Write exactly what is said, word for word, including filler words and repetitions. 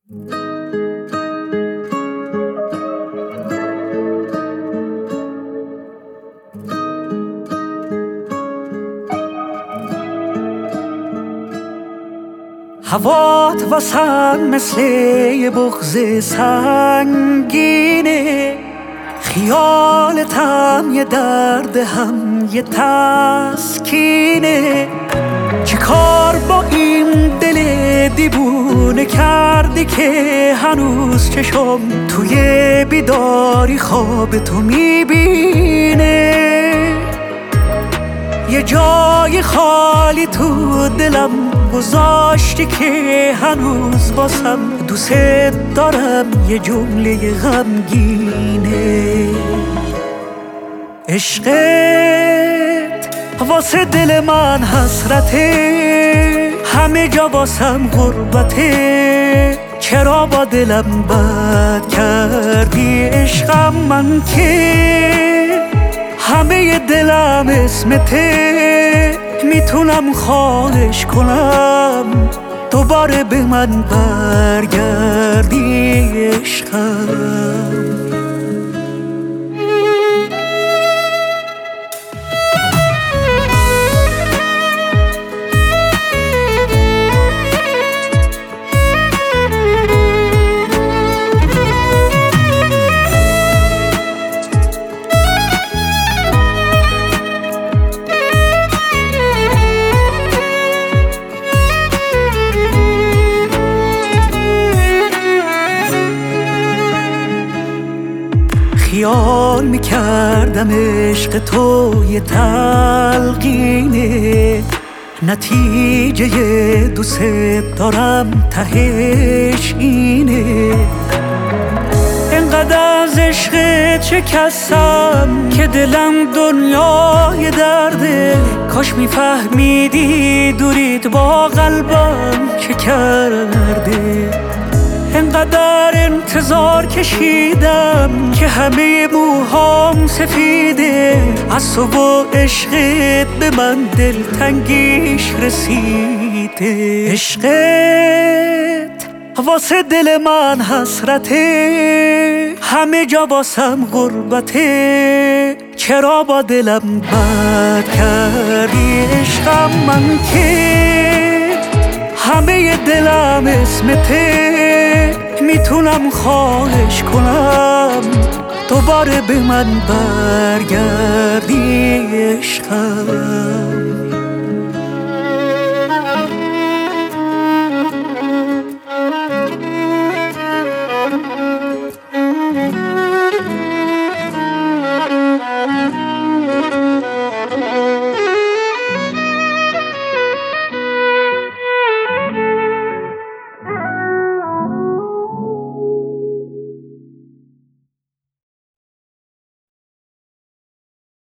هوات واسم مثل یه بغض سنگینه، خیالتم یه درد هم یه تسکینه. چه کار با این دل دیوونه کردی که هنوز چشم توی بیداری خواب تو میبینه؟ یه جای خالی تو دلم گذاشتی که هنوز باسم دوست دارم یه جمله غمگینه. عشقت واسه دل من حسرته، همه جا واسم غربته. چرا با دلم بد کردی عشقم من که همه دلم اسمته؟ میتونم خواهش کنم دوباره به من برگردی عشقم. خیال میکردم عشق تو یه تلقینه، نتیجه دوست دارم تهش اینه. انقدر از عشقت شکستم که دلم دنیای درده. کاش میفهمیدی دوریت با قلبم چه کرده. انقدر انتظار کشیدم که همه موهام سفیده. از تو و عشقت به من دلتنگیش رسیده. عشقت واسه دل من حسرته، همه جا واسم غربته. چرا با دلم بد کردی عشقم من که همه دلم اسمته؟ میتونم خواهش کنم دوباره به من برگردی عشقم.